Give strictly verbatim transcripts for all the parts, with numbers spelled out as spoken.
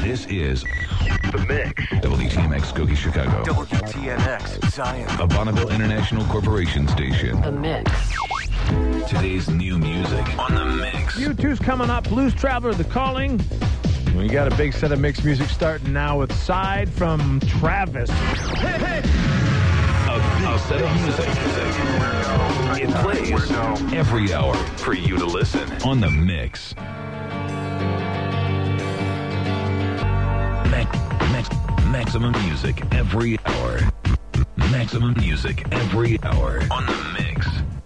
This is The Mix. W T M X Skokie, Chicago. W T N X Zion. A Bonneville International Corporation station. The Mix. Today's new music on The Mix. U two's coming up. Blues Traveler, The Calling. We got a big set of mixed music starting now with Side from Travis. Hey, hey. A big set of music. It plays every hour for you to listen on The Mix. Max, max, maximum music every hour. Maximum music every hour on The Mix.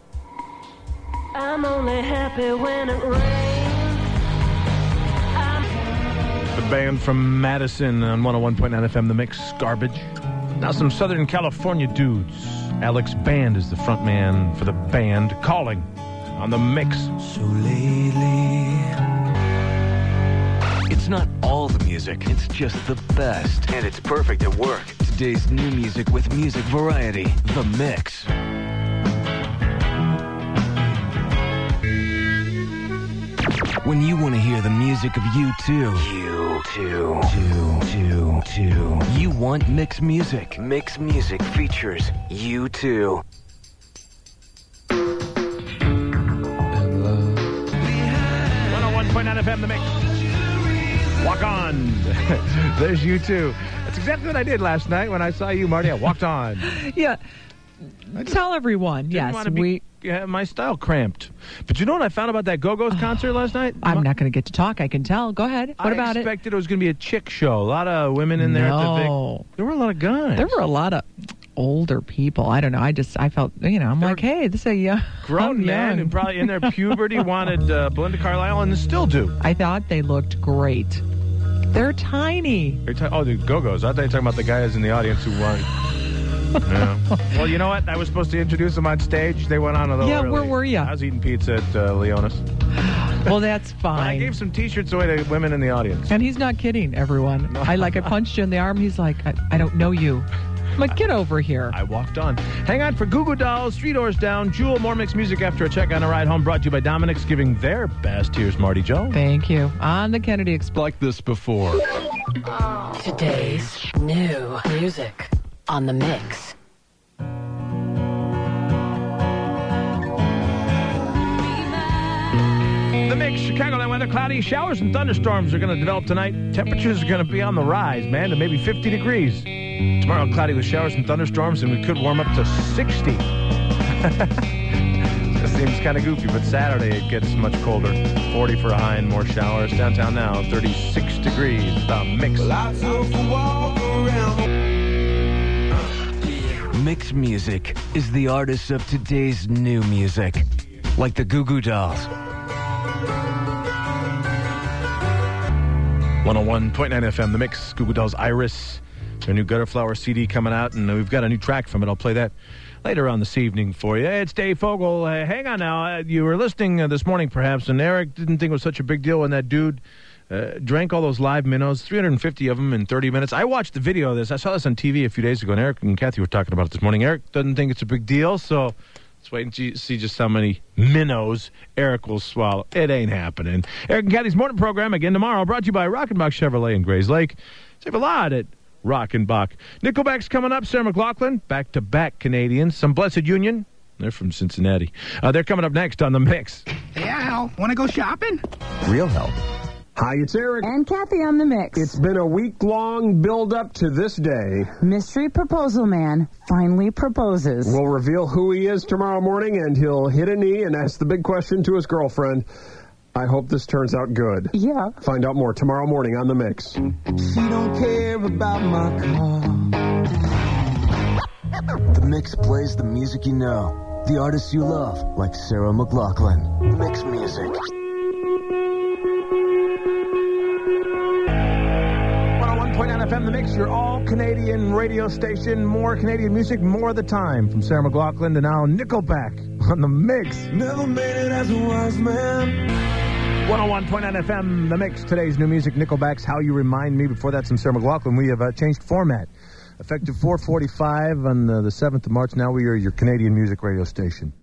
I'm only happy when it rains. I'm... The band from Madison on one oh one point nine F M, The Mix, Garbage. Now some Southern California dudes. Alex Band is the front man for the band, Calling on The Mix. So lately, it's not all the music, it's just the best. And it's perfect at work. Today's new music with music variety, The Mix. When you want to hear the music of U two, U two, two, two, two, you want Mix Music. Mix Music features U two. one oh one point nine F M, The Mix. Walk on. There's U two. That's exactly what I did last night when I saw you, Marty. I walked on. Yeah. Tell everyone. Yes, be, we. Yeah, my style cramped. But you know what I found about that Go-Go's concert last night? I'm not going to get to talk. I can tell. Go ahead. What I about it? I expected it was going to be a chick show. A lot of women in there. No. At the Vic. There were a lot of guys. There were a lot of older people. I don't know. I just, I felt, you know, I'm there like, hey, this is a young, grown I'm men young. who probably in their puberty wanted uh, Belinda Carlisle and still do. I thought they looked great. They're tiny. You're ta- oh, the Go-Go's. I thought you were talking about the guys in the audience who won. Yeah. Well, you know what? I was supposed to introduce them on stage. They went on a little Yeah, early. where were you? I was eating pizza at uh, Leonis. Well, that's But I fine. gave some T-shirts away to women in the audience. And he's not kidding, everyone. I like, I punched you in the arm. He's like, I, I don't know you. I'm like, get over here. I walked on. Hang on for Goo Goo Dolls, Three Doors Down, Jewel, more mixed music after a check on a ride home, brought to you by Dominic's giving their best. Here's Marty Joe. Thank you. On the Kennedy Express. Like this before. Today's new music on The Mix. The Mix, Chicagoland weather, cloudy, showers and thunderstorms are going to develop tonight. Temperatures are going to be on the rise, man, to maybe fifty degrees. Tomorrow, cloudy with showers and thunderstorms, and we could warm up to sixty. This seems kind of goofy, but Saturday it gets much colder. forty for a high and more showers. Downtown now, thirty-six degrees. The Mix. Mix Music is the artist of today's new music, like the Goo Goo Dolls. one oh one point nine F M, The Mix, Goo Goo Dolls, Iris. Their new Gutter Flower C D coming out, and we've got a new track from it. I'll play that later on this evening for you. Hey, it's Dave Fogel. Uh, hang on now. Uh, you were listening uh, this morning, perhaps, and Eric didn't think it was such a big deal when that dude uh, drank all those live minnows, three hundred fifty of them in thirty minutes. I watched the video of this. I saw this on T V a few days ago, and Eric and Kathy were talking about it this morning. Eric doesn't think it's a big deal, so let's wait and see just how many minnows Eric will swallow. It ain't happening. Eric and Kathy's morning program again tomorrow, brought to you by Rockenbach Chevrolet in Grays Lake. Save a lot at Rockenbach. Nickelback's coming up. Sarah McLachlan, back-to-back Canadians. Some Blessed Union. They're from Cincinnati. Uh, they're coming up next on The Mix. Hey, Al, want to go shopping? Real help. Hi, it's Eric. And Kathy on The Mix. It's been a week-long build-up to this day. Mystery Proposal Man finally proposes. We'll reveal who he is tomorrow morning, and he'll hit a knee and ask the big question to his girlfriend. I hope this turns out good. Yeah. Find out more tomorrow morning on The Mix. She don't care about my car. The Mix plays the music you know, the artists you love, like Sarah McLachlan. Mix Music. one oh one point nine F M, The Mix, your all-Canadian radio station. More Canadian music, more of the time. From Sarah McLachlan to now Nickelback on The Mix. Never made it as a wise man. one oh one point nine F M, The Mix. Today's new music, Nickelback's How You Remind Me. Before that, some Sarah McLachlan. We have uh, changed format. Effective four forty-five on uh, the seventh of March. Now we are your Canadian music radio station.